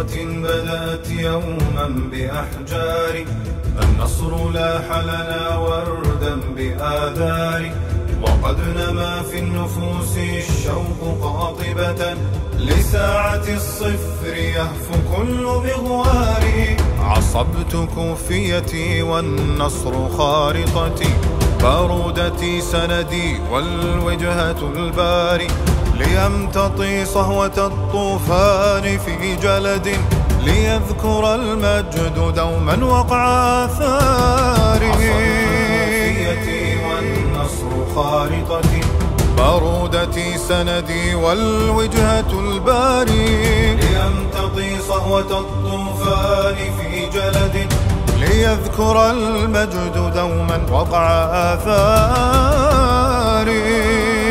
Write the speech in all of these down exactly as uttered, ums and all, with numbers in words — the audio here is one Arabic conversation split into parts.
فكرة بدأت يوما بأحجار، النصر لاح لنا وردا بآذار، وقد نما في النفوس الشوق قاطبة، لساعة الصفر يهفو كل مغوار. عصبت كوفيتي والنصر خارطتي، بارودتي سندي والوجهة الباري، ليمتطي صهوة الطوفان في جلد، ليذكر المجد دوما وقع آثاره. عصبت كوفيتي والنصر خارطتي، بارودتي سندي والوجهة الباري، ليمتطي صهوة الطوفان في جلد، ليذكر المجد دوما وقع آثاري.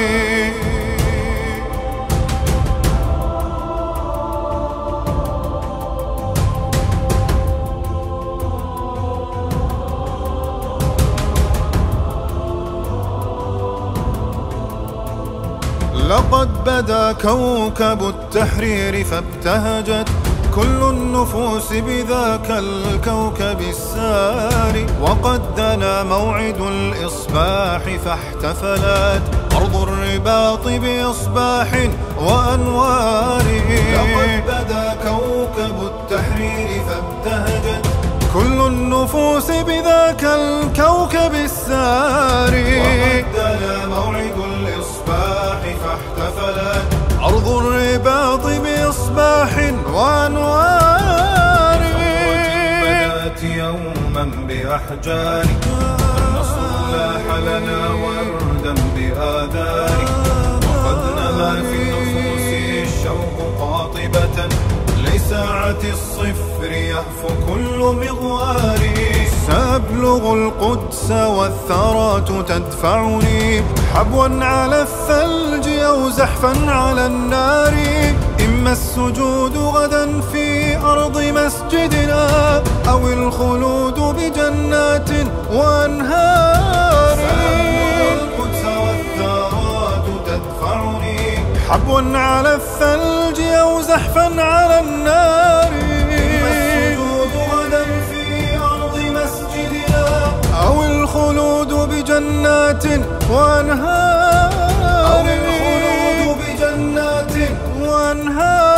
لقد بدا كوكب التحرير فابتهجت كل النفوس بذاك الكوكب الساري، وقد دنا موعد الإصباح فاحتفلت أرض الرباط بإصباح وأنوار. لقد بدا كوكب التحرير فابتهجت كل النفوس بذاك الكوكب الساري، وقد دنا موعد الإصباح فاحتفلت أرض الرباط بإصباح وأنوار. بدأت يوما بأحجار، النصر لاح لنا وردا بآذار، وقد نما في النفوس الشوق قاطبة، لساعة الصفر يهفو كل مغوار. سأبلغ القدس والثرات تدفعني حبوا على الثلج أو زحفا على النار، إما السجود غدا في أرض مسجدنا أو الخلود بجنات وأنهار. سأبلغ القدس والثرات تدفعني حبوا على الثلج أو زحفا على النار، أو الخلود بجنات وأنهار، أو الخلود بجنات وأنهار.